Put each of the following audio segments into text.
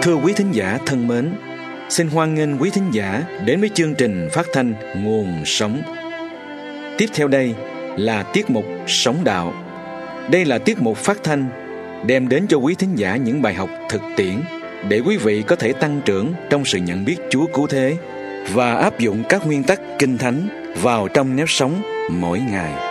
Thưa quý thính giả thân mến, xin hoan nghênh quý thính giả đến với chương trình phát thanh Nguồn Sống. Tiếp theo đây là tiết mục Sống Đạo. Đây là tiết mục phát thanh đem đến cho quý thính giả những bài học thực tiễn để quý vị có thể tăng trưởng trong sự nhận biết Chúa cứu thế và áp dụng các nguyên tắc Kinh Thánh vào trong nếp sống mỗi ngày.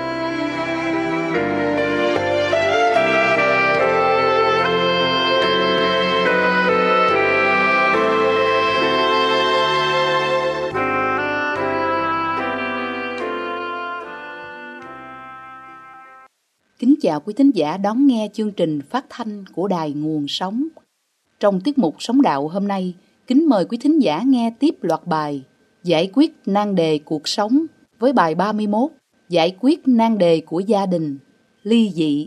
Kính chào quý thính giả đón nghe chương trình phát thanh của Đài Nguồn Sống. Trong tiết mục Sống Đạo hôm nay, kính mời quý thính giả nghe tiếp loạt bài Giải quyết nan đề cuộc sống với bài 31 Giải quyết nan đề của gia đình, ly dị.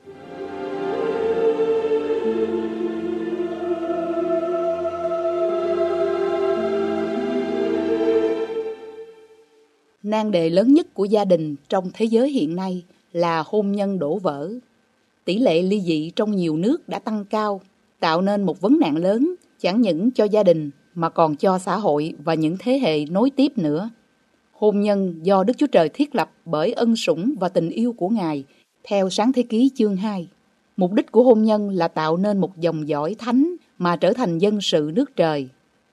Nan đề lớn nhất của gia đình trong thế giới hiện nay là hôn nhân đổ vỡ. Tỷ lệ ly dị trong nhiều nước đã tăng cao, tạo nên một vấn nạn lớn chẳng những cho gia đình mà còn cho xã hội và những thế hệ nối tiếp nữa. Hôn nhân do Đức Chúa Trời thiết lập bởi ân sủng và tình yêu của Ngài, theo Sáng Thế Ký chương 2. Mục đích của hôn nhân là tạo nên một dòng dõi thánh mà trở thành dân sự nước trời.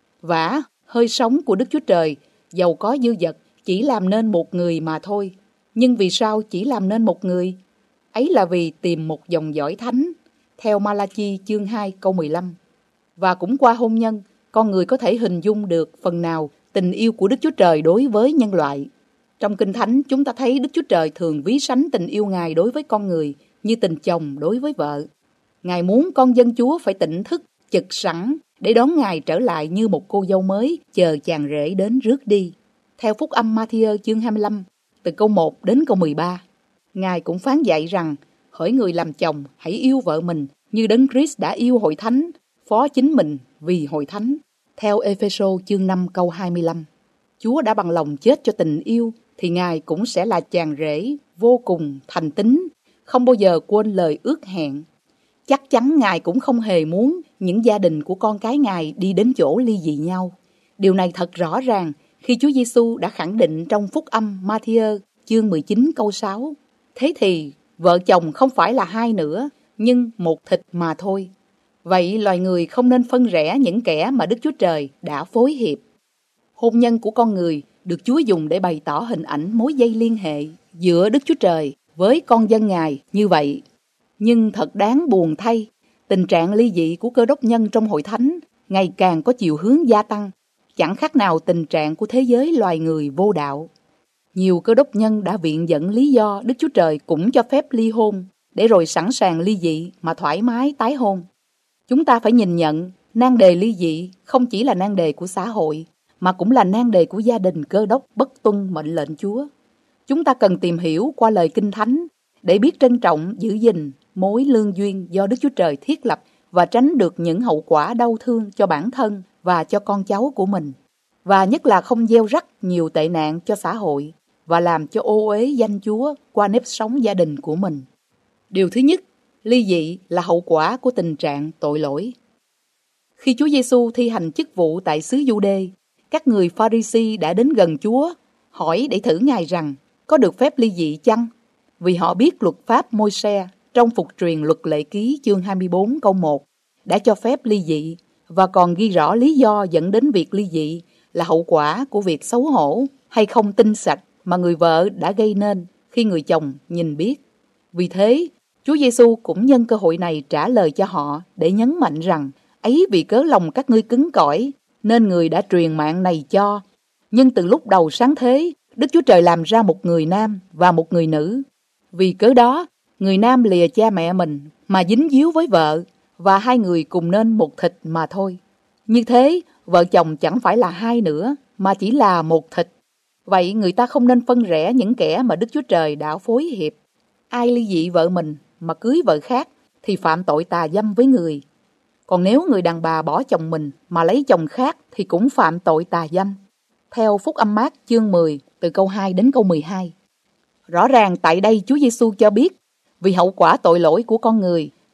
Vả, hơi sống của Đức Chúa Trời, dầu có dư dật, chỉ làm nên một người mà thôi. Nhưng vì sao chỉ làm nên một người? Ấy là vì tìm một dòng dõi thánh, theo Ma-la-chi chương 2 câu 15. Và cũng qua hôn nhân, con người có thể hình dung được phần nào tình yêu của Đức Chúa Trời đối với nhân loại. Trong Kinh Thánh, chúng ta thấy Đức Chúa Trời thường ví sánh tình yêu Ngài đối với con người như tình chồng đối với vợ. Ngài muốn con dân Chúa phải tỉnh thức, chực sẵn để đón Ngài trở lại như một cô dâu mới chờ chàng rể đến rước đi. Theo Phúc âm Ma-thi-ơ chương 25, từ câu 1 đến câu 13, Ngài cũng phán dạy rằng, hỡi người làm chồng, hãy yêu vợ mình như Đấng Christ đã yêu hội thánh, phó chính mình vì hội thánh. Theo Ê-phê-sô chương 5 câu 25, Chúa đã bằng lòng chết cho tình yêu, thì Ngài cũng sẽ là chàng rể vô cùng thành tín, không bao giờ quên lời ước hẹn. Chắc chắn Ngài cũng không hề muốn những gia đình của con cái Ngài đi đến chỗ ly dị nhau. Điều này thật rõ ràng khi Chúa Giêsu đã khẳng định trong Phúc âm Ma-thi-ơ chương 19 câu 6. Thế thì vợ chồng không phải là hai nữa, nhưng một thịt mà thôi. Vậy loài người không nên phân rẽ những kẻ mà Đức Chúa Trời đã phối hiệp. Hôn nhân của con người được Chúa dùng để bày tỏ hình ảnh mối dây liên hệ giữa Đức Chúa Trời với con dân Ngài như vậy. Nhưng thật đáng buồn thay, tình trạng ly dị của cơ đốc nhân trong hội thánh ngày càng có chiều hướng gia tăng, chẳng khác nào tình trạng của thế giới loài người vô đạo. Nhiều cơ đốc nhân đã viện dẫn lý do Đức Chúa Trời cũng cho phép ly hôn, để rồi sẵn sàng ly dị mà thoải mái tái hôn. Chúng ta phải nhìn nhận, nan đề ly dị không chỉ là nan đề của xã hội, mà cũng là nan đề của gia đình cơ đốc bất tuân mệnh lệnh Chúa. Chúng ta cần tìm hiểu qua lời Kinh Thánh, để biết trân trọng giữ gìn mối lương duyên do Đức Chúa Trời thiết lập và tránh được những hậu quả đau thương cho bản thân và cho con cháu của mình. Và nhất là không gieo rắc nhiều tệ nạn cho xã hội và làm cho ô uế danh Chúa qua nếp sống gia đình của mình. Điều thứ nhất, ly dị là hậu quả của tình trạng tội lỗi. Khi Chúa Giêsu thi hành chức vụ tại xứ Giu-đê, các người Pha-ri-si đã đến gần Chúa, hỏi để thử Ngài rằng có được phép ly dị chăng? Vì họ biết luật pháp Môi-se trong Phục truyền luật lệ ký chương 24 câu 1 đã cho phép ly dị và còn ghi rõ lý do dẫn đến việc ly dị là hậu quả của việc xấu hổ hay không tinh sạch mà người vợ đã gây nên khi người chồng nhìn biết. Vì thế, Chúa Giêsu cũng nhân cơ hội này trả lời cho họ để nhấn mạnh rằng ấy vì cớ lòng các ngươi cứng cỏi nên người đã truyền mạng này cho. Nhưng từ lúc đầu sáng thế, Đức Chúa Trời làm ra một người nam và một người nữ. Vì cớ đó, người nam lìa cha mẹ mình mà dính díu với vợ và hai người cùng nên một thịt mà thôi. Như thế, vợ chồng chẳng phải là hai nữa mà chỉ là một thịt. Vậy người ta không nên phân rẽ những kẻ mà Đức Chúa Trời đã phối hiệp. Ai ly dị vợ mình mà cưới vợ khác thì phạm tội tà dâm với người. Còn nếu người đàn bà bỏ chồng mình mà lấy chồng khác thì cũng phạm tội tà dâm. Theo Phúc âm Mác chương 10 từ câu 2 đến câu 12. Rõ ràng tại đây Chúa Giêsu cho biết vì hậu quả tội lỗi của con người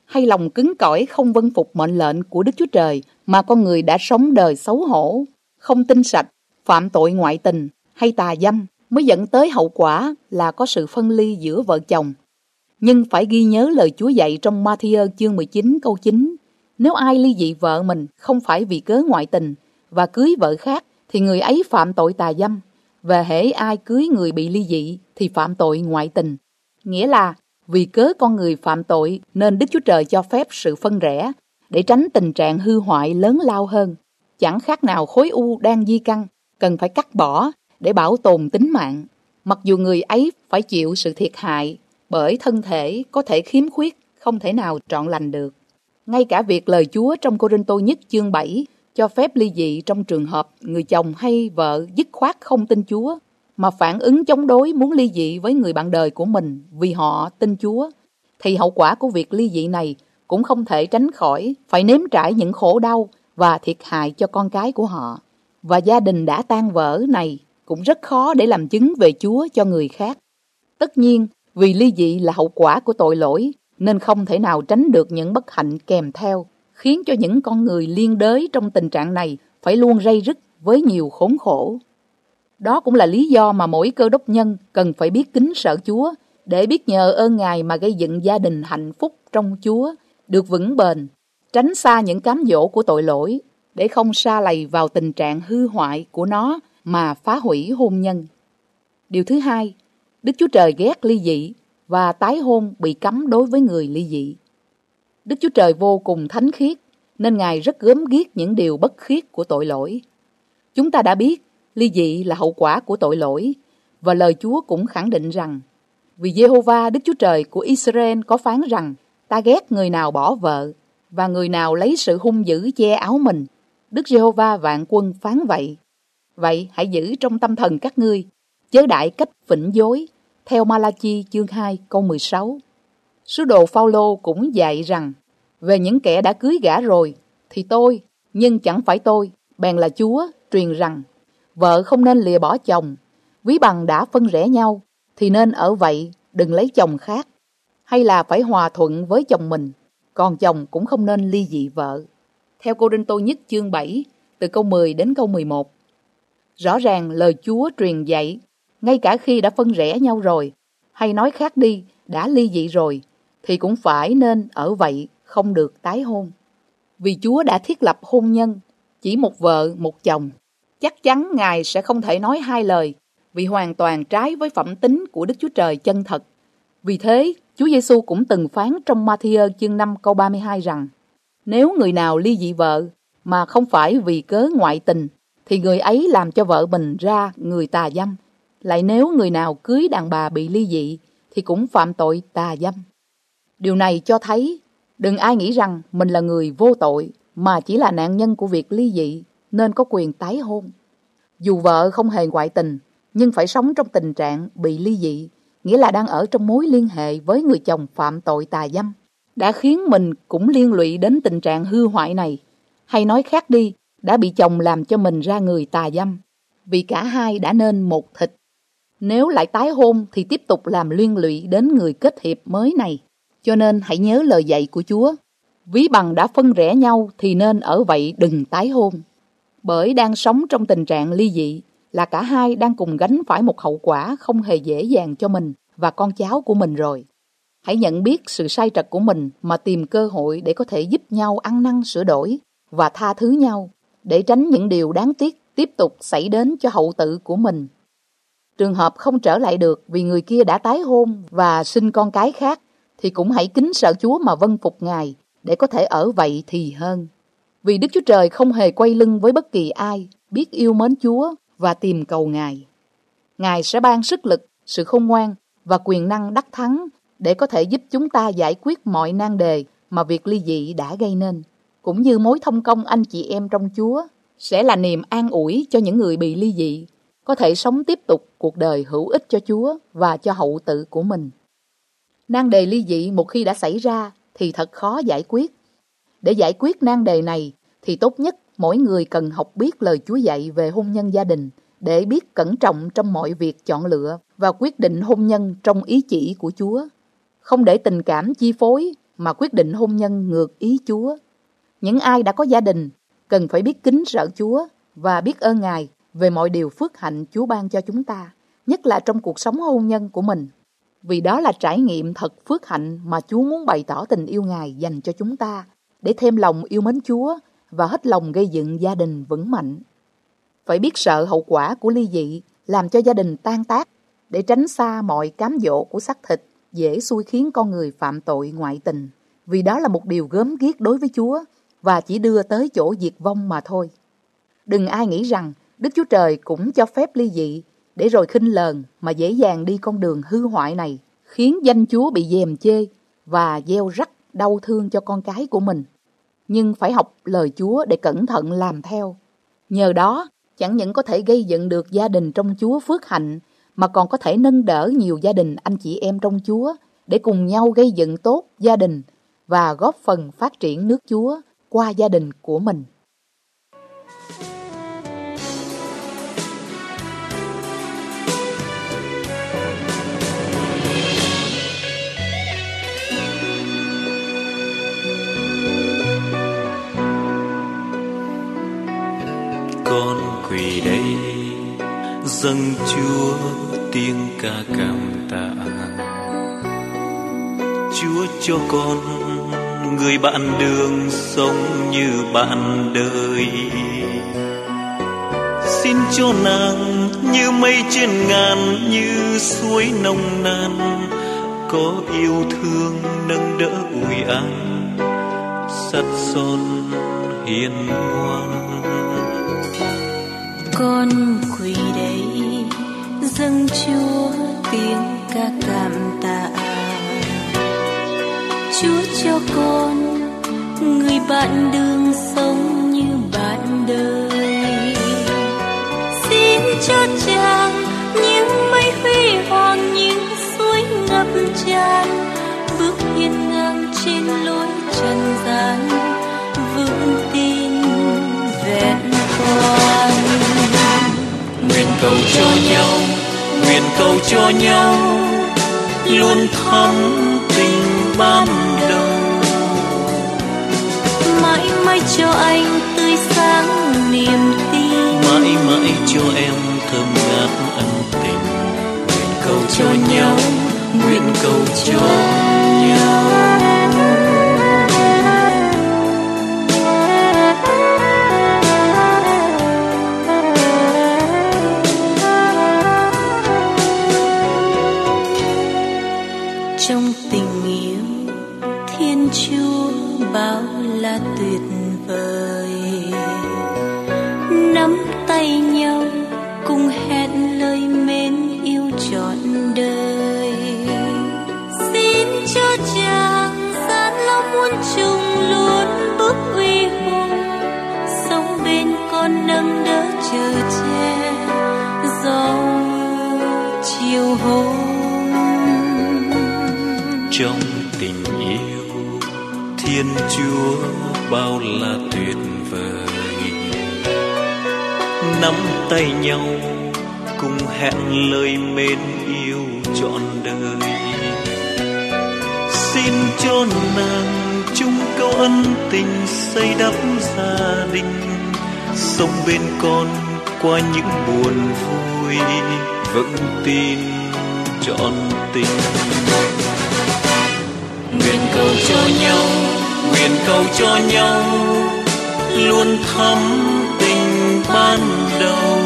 hay lòng cứng cỏi không vâng phục mệnh lệnh của Đức Chúa Trời mà con người đã sống đời xấu hổ, không tinh sạch, phạm tội ngoại tình hay tà dâm mới dẫn tới hậu quả là có sự phân ly giữa vợ chồng. Nhưng phải ghi nhớ lời Chúa dạy trong Ma-thi-ơ chương 19 câu 9: nếu ai ly dị vợ mình không phải vì cớ ngoại tình và cưới vợ khác thì người ấy phạm tội tà dâm, và hễ ai cưới người bị ly dị thì phạm tội ngoại tình. Nghĩa là vì cớ con người phạm tội nên Đức Chúa Trời cho phép sự phân rẽ để tránh tình trạng hư hoại lớn lao hơn. Chẳng khác nào khối u đang di căn, cần phải cắt bỏ để bảo tồn tính mạng. Mặc dù người ấy phải chịu sự thiệt hại bởi thân thể có thể khiếm khuyết, không thể nào trọn lành được. Ngay cả việc lời Chúa trong Cô-rinh-tô nhất chương 7 cho phép ly dị trong trường hợp người chồng hay vợ dứt khoát không tin Chúa, mà phản ứng chống đối muốn ly dị với người bạn đời của mình vì họ tin Chúa, thì hậu quả của việc ly dị này cũng không thể tránh khỏi phải nếm trải những khổ đau và thiệt hại cho con cái của họ. Và gia đình đã tan vỡ này cũng rất khó để làm chứng về Chúa cho người khác. Tất nhiên, vì ly dị là hậu quả của tội lỗi, nên không thể nào tránh được những bất hạnh kèm theo, khiến cho những con người liên đới trong tình trạng này phải luôn ray rứt với nhiều khốn khổ. Đó cũng là lý do mà mỗi cơ đốc nhân cần phải biết kính sợ Chúa, để biết nhờ ơn Ngài mà gây dựng gia đình hạnh phúc trong Chúa, được vững bền, tránh xa những cám dỗ của tội lỗi, để không sa lầy vào tình trạng hư hoại của nó mà phá hủy hôn nhân. Điều thứ hai, Đức Chúa Trời ghét ly dị và tái hôn bị cấm đối với người ly dị. Đức Chúa Trời vô cùng thánh khiết, nên Ngài rất gớm ghiếc những điều bất khiết của tội lỗi. Chúng ta đã biết ly dị là hậu quả của tội lỗi, và lời Chúa cũng khẳng định rằng, vì Giê-hô-va Đức Chúa Trời của Israel có phán rằng, ta ghét người nào bỏ vợ, và người nào lấy sự hung dữ che áo mình. Đức Giê-hô-va vạn quân phán vậy. Vậy hãy giữ trong tâm thần các ngươi, chớ đại cách phỉnh dối, theo Ma-la-chi chương 2 câu 16. Sứ đồ Phao-lô cũng dạy rằng, về những kẻ đã cưới gả rồi, thì tôi, nhưng chẳng phải tôi, bèn là Chúa, truyền rằng, vợ không nên lìa bỏ chồng, ví bằng đã phân rẽ nhau, thì nên ở vậy, đừng lấy chồng khác, hay là phải hòa thuận với chồng mình, còn chồng cũng không nên ly dị vợ. Theo Cô-rinh-tô nhất chương 7, từ câu 10 đến câu 11. Rõ ràng lời Chúa truyền dạy, ngay cả khi đã phân rẽ nhau rồi, hay nói khác đi, đã ly dị rồi, thì cũng phải nên ở vậy, không được tái hôn. Vì Chúa đã thiết lập hôn nhân, chỉ một vợ, một chồng. Chắc chắn Ngài sẽ không thể nói hai lời, vì hoàn toàn trái với phẩm tính của Đức Chúa Trời chân thật. Vì thế, Chúa Giêsu cũng từng phán trong Ma-thi-ơ chương 5 câu 32 rằng, nếu người nào ly dị vợ mà không phải vì cớ ngoại tình, thì người ấy làm cho vợ mình ra người tà dâm. Lại nếu người nào cưới đàn bà bị ly dị, thì cũng phạm tội tà dâm. Điều này cho thấy, đừng ai nghĩ rằng mình là người vô tội, mà chỉ là nạn nhân của việc ly dị, nên có quyền tái hôn. Dù vợ không hề ngoại tình, nhưng phải sống trong tình trạng bị ly dị, nghĩa là đang ở trong mối liên hệ với người chồng phạm tội tà dâm, đã khiến mình cũng liên lụy đến tình trạng hư hoại này. Hay nói khác đi, đã bị chồng làm cho mình ra người tà dâm, vì cả hai đã nên một thịt. Nếu lại tái hôn thì tiếp tục làm liên lụy đến người kết hiệp mới này. Cho nên hãy nhớ lời dạy của Chúa, ví bằng đã phân rẽ nhau thì nên ở vậy, đừng tái hôn. Bởi đang sống trong tình trạng ly dị là cả hai đang cùng gánh phải một hậu quả không hề dễ dàng cho mình và con cháu của mình rồi. Hãy nhận biết sự sai trật của mình mà tìm cơ hội để có thể giúp nhau ăn năn sửa đổi và tha thứ nhau, để tránh những điều đáng tiếc tiếp tục xảy đến cho hậu tự của mình. Trường hợp không trở lại được vì người kia đã tái hôn và sinh con cái khác, thì cũng hãy kính sợ Chúa mà vâng phục Ngài, để có thể ở vậy thì hơn. Vì Đức Chúa Trời không hề quay lưng với bất kỳ ai biết yêu mến Chúa và tìm cầu Ngài. Ngài sẽ ban sức lực, sự khôn ngoan và quyền năng đắc thắng để có thể giúp chúng ta giải quyết mọi nan đề mà việc ly dị đã gây nên, cũng như mối thông công anh chị em trong Chúa sẽ là niềm an ủi cho những người bị ly dị, có thể sống tiếp tục cuộc đời hữu ích cho Chúa và cho hậu tự của mình. Nan đề ly dị một khi đã xảy ra thì thật khó giải quyết. Để giải quyết nan đề này thì tốt nhất mỗi người cần học biết lời Chúa dạy về hôn nhân gia đình, để biết cẩn trọng trong mọi việc chọn lựa và quyết định hôn nhân trong ý chỉ của Chúa. Không để tình cảm chi phối mà quyết định hôn nhân ngược ý Chúa. Những ai đã có gia đình cần phải biết kính sợ Chúa và biết ơn Ngài về mọi điều phước hạnh Chúa ban cho chúng ta, nhất là trong cuộc sống hôn nhân của mình. Vì đó là trải nghiệm thật phước hạnh mà Chúa muốn bày tỏ tình yêu Ngài dành cho chúng ta, để thêm lòng yêu mến Chúa và hết lòng gây dựng gia đình vững mạnh. Phải biết sợ hậu quả của ly dị làm cho gia đình tan tác, để tránh xa mọi cám dỗ của xác thịt dễ xui khiến con người phạm tội ngoại tình. Vì đó là một điều gớm ghiếc đối với Chúa và chỉ đưa tới chỗ diệt vong mà thôi. Đừng ai nghĩ rằng Đức Chúa Trời cũng cho phép ly dị để rồi khinh lờn mà dễ dàng đi con đường hư hoại này, khiến danh Chúa bị dèm chê và gieo rắc đau thương cho con cái của mình. Nhưng phải học lời Chúa để cẩn thận làm theo. Nhờ đó, chẳng những có thể gây dựng được gia đình trong Chúa phước hạnh, mà còn có thể nâng đỡ nhiều gia đình anh chị em trong Chúa để cùng nhau gây dựng tốt gia đình và góp phần phát triển nước Chúa qua gia đình của mình. Con quỳ đây dâng Chúa tiếng ca cảm tạ. Chúa cho con người bạn đường sống như bạn đời. Xin cho nàng như mây trên ngàn, như suối nồng nàn, có yêu thương nâng đỡ ủi an, sắt son hiền ngoan. Con quỳ đây dâng Chúa tiếng ca cảm tạ. Chúa cho con người bạn đường sống như bạn đời. Xin cho chàng những mây huy hoàng, những suối ngập tràn, bước hiên ngang trên lối trần gian, vững tin vẹn toàn. Nguyện cầu cho nhau, nguyện cầu cho nhau, luôn thắm tình ban đầu. Mãi mãi cho anh tươi sáng niềm tin, mãi mãi cho em thơm ngát ân tình. Nguyện cầu cho nhau, nguyện cầu cho nhau. Trong tình yêu Thiên Chúa bao la tuyệt vời, nắm tay nhau cùng hẹn lời mến yêu trọn đời. Xin cho chàng gian lo muôn trùng luôn bước uy hùng, sống bên con nâng đỡ chờ che gió chiều hôm. Trong tình yêu Thiên Chúa bao la tuyệt vời, nắm tay nhau cùng hẹn lời mến yêu trọn đời. Xin cho nàng chung câu ân tình xây đắp gia đình, sống bên con qua những buồn vui, vững tin trọn tình. Nguyện cầu cho nhau, nguyện cầu cho nhau, luôn thắm tình ban đầu.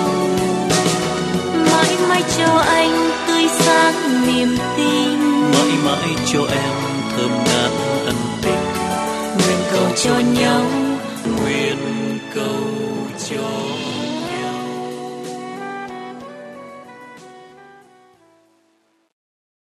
Mãi mãi cho anh tươi sáng niềm tin, mãi mãi cho em thơm ngát ân tình. Nguyện cầu cho nhau, nguyện cầu